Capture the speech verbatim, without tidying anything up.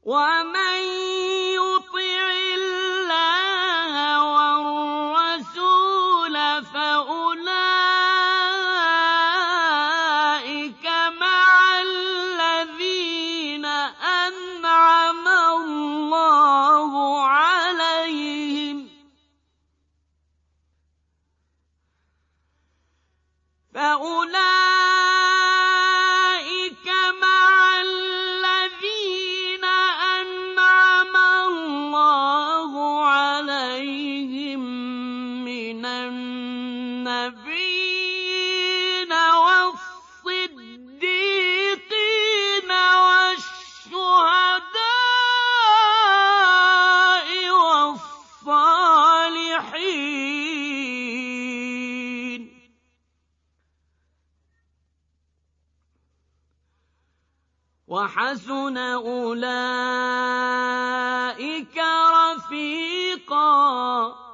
ومن يطع الله والرسول فأولئك مع الذين أنعم الله عليهم فأولئك مع الذين أنعم الله عليهم من النبيين والصديقين والشهداء والصالحين وحسن أولئك رفيقا